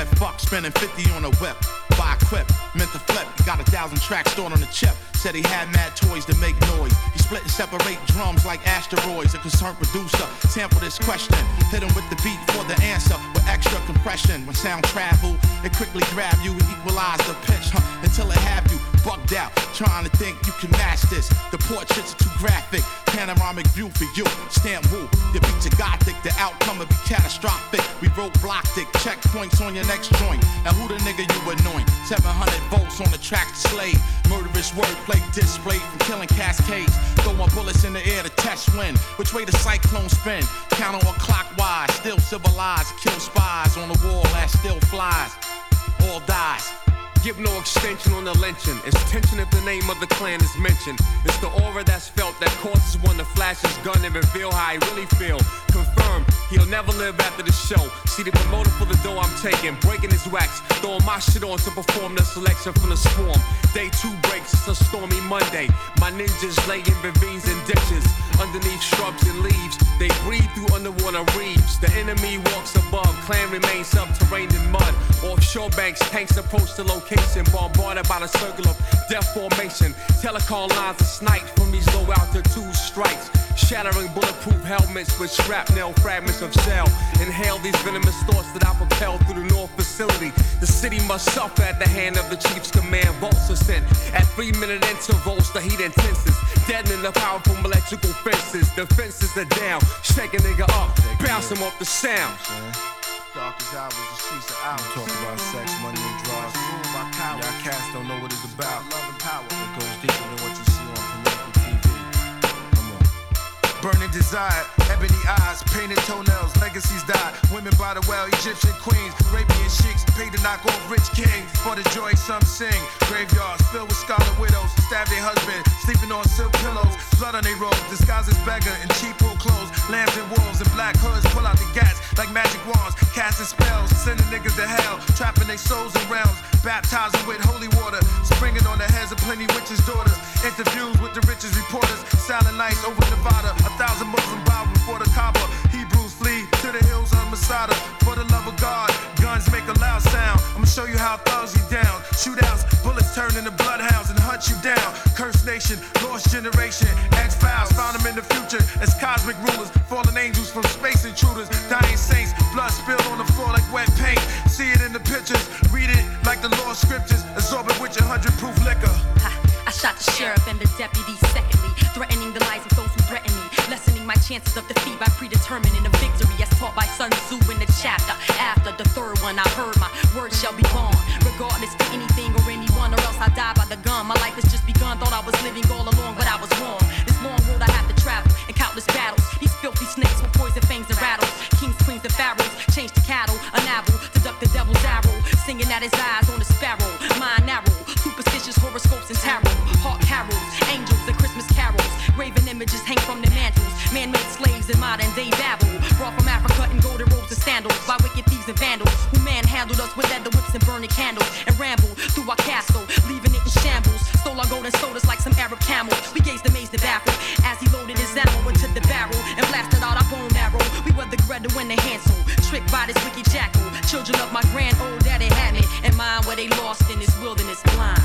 said fuck, spending 50 on a whip. Buy a quip, meant to flip. He got 1,000 tracks stored on the chip. Said he had mad toys to make noise. He split and separate drums like asteroids. A concerned producer sampled this question. Hit him with the beat for the answer with extra compression. When sound travel, it quickly grab you and equalize the pitch until it have you bugged out. Trying to think you can match this. The portraits are too graphic. Panoramic view for you. Stamp woo. Your beats are gothic. The outcome will be catastrophic. We roadblocked it. Checkpoints on your next joint. Now who the nigga you annoying? 700 volts on the track to slay. Murderous wordplay displayed from killing cascades. Throwing bullets in the air to test wind. Which way the cyclone spin? Counterclockwise. Still civilized. Kill spies on the wall that still flies. All dies. Give no extension on the lynching. It's tension if the name of the clan is mentioned. It's the aura that's felt that causes one to flash his gun and reveal how he really feel. Confirmed, he'll never live after the show. See the promoter for the dough I'm taking, breaking his wax, throwing my shit on to perform the selection from the swarm. Day 2 breaks, it's a stormy Monday. My ninjas lay in ravines and ditches, underneath shrubs and leaves. They breathe through underwater reefs. The enemy walks above, clan remains subterranean in mud. Offshore banks, tanks approach the location, bombarded by the circle of death formation. Telecom lines are sniped from these low altitude strikes, shattering bulletproof helmets with shrapnel fragments of shell. Inhale these venomous thoughts that I propel through the north facility. The city must suffer at the hand of the chief's command. Bolts are sent at 3-minute intervals. The heat intenses, deadening the powerful electrical fences. The fences are down, shake a nigga up, bounce him off the sound. Darkest hours, the streets are out. Talk about sex, money, and drugs. Y'all cats don't know what it's about. Love and power. It goes deeper than what you see on political TV. Come on. Burning desire, ebony eyes, painted toenails, legacies die. Women by the well, Egyptian queens, Arabian sheiks, paid to knock off rich kings. For the joy some sing. Graveyards filled with scarlet widows, stab their husband, sleeping on silk pillows. Blood on their robes, disguised as beggar in cheap wool clothes. Lambs and wolves and black hoods pull out the gats like magic wands, casting spells, sending niggas to hell, trapping their souls in realms, baptizing with holy water, springing on the heads of plenty witches' daughters. Interviews with the richest reporters, silent nights over Nevada. 1,000 Muslims bow before the Kaaba. Hebrews flee to the hills of Masada. For the love of God, guns make a loud sound. I'ma show you how thugs get down. Shootouts, bullets turn into bloodhounds and hunt you down. Cursed nation, lost generation, X-Files found them in the future as cosmic rulers, fallen angels from space intruders, dying saints, blood spilled on the floor like wet paint. See it in the pictures, read it like the Lord scriptures, absorb it with your 100-proof liquor. I shot the sheriff and the deputy secondly, threatening the lives of those who threaten me, lessening my chances of defeat by predetermining a victory as taught by Sun Tzu in the chapter. After the third one, I heard my words shall be gone, regardless to anything or anyone, or else I die by the gun. My life has just begun, thought I was living all along, but I was wrong. This long road I have to travel, and countless battles. These filthy snakes with poison fangs and rattles, kings, queens, and pharaohs, change to cattle, unravel, to duck the devil's arrow, singing at his eyes on a sparrow, mind narrow, superstitious horoscopes and tarot, heart carols, angels and Christmas carols, graven images hang from the mantles, man-made slaves in modern day Babel, brought from Africa in golden robes and sandals, by wicked thieves and vandals, who manhandled us with leather whips and burning candles, and rambled through our castle, leaving it in shambles, stole our golden sodas like some Arab camels, we gazed amazed and baffled, as he loaded his ammo into the barrel, and blasted out our bone marrow, we were the Gretel and the Hansel, tricked by this wicked jackal, children of my grand old daddy had me, and mine where they lost in this wilderness blind.